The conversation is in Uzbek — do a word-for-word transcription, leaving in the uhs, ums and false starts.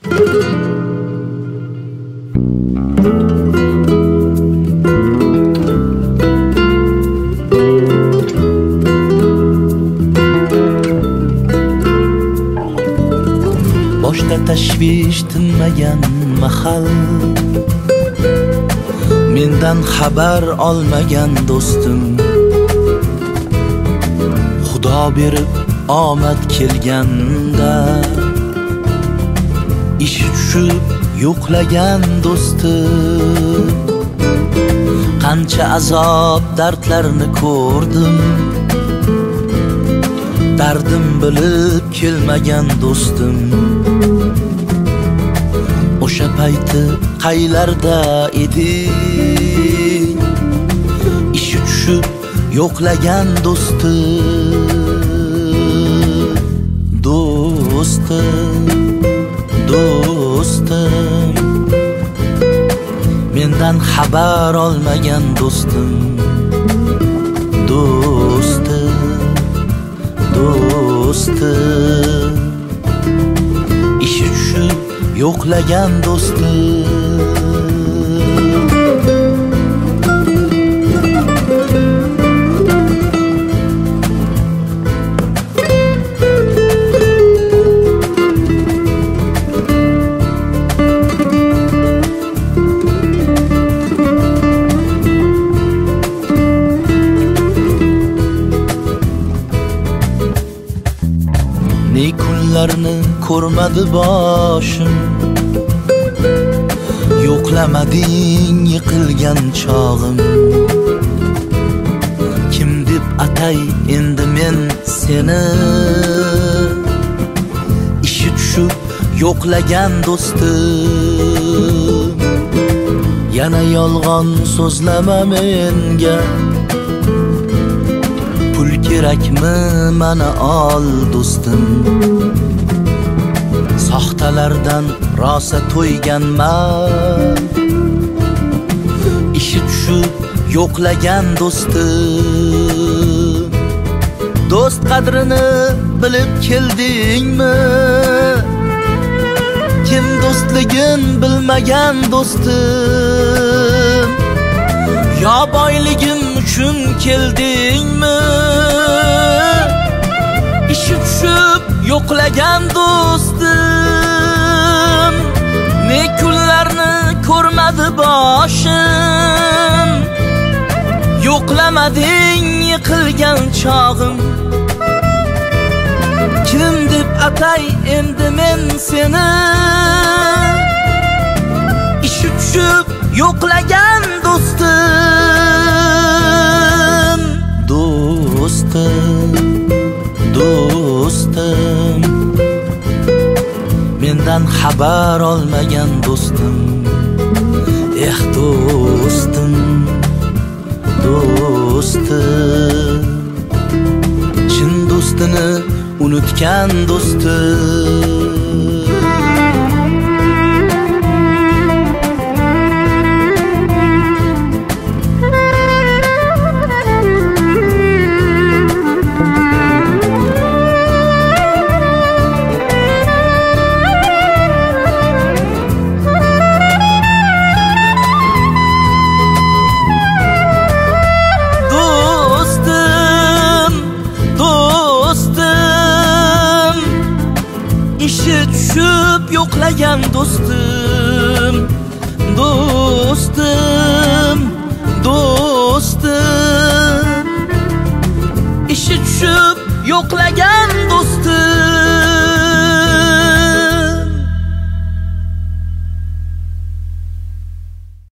Boshda tashvish tinmagan mahal, mendan xabar olmagan do'stim, Xudo berib omad kelganda ishi tushib yo'qlagan do'stim. Qancha azob dardlarni ko'rdim, dardim bilib kelmagan do'stim. O'sha payti qaylarda eding, ishi tushib yo'qlagan do'stim. Do'stim, do'stim, mendan xabar olmagan do'stim. Do'stim, do'stim, ishi tushib yo'qlagan do'stim. Ne kunlarni ko'rmadi boshim, yo'qlamading yiqilgan chog'im. Kim deb atay endi men seni, ishi tushib yo'qlagan do'stim. Yana yolg'on so'zlama menga, pul kerakmi mana ol do'stim. Soxtalardan rosa to'yganman, ishi tushib yo'qlagan do'stim. Do'st qadrini bilib keldingmi? Kim do'stligin bilmagan do'stim. Yo boyligim uchun keldingmi? Ishi tushib yo'qlagan do'stim. Ne kunlarni ko'rmadi boshim, yo'qlamading yiqilgan chog'im. Kim deb atay endi men seni, ishi tushib yo'qlagan do'stim. Do'stim, do'stim, mendan xabar olmagan do'stim. Eh do'stim, do'stim, chin do'stini unutgan do'stim. Ishi tushib yo'qlagan do'stim. Do'stim, do'stim, ishi tushib yo'qlagan do'stim.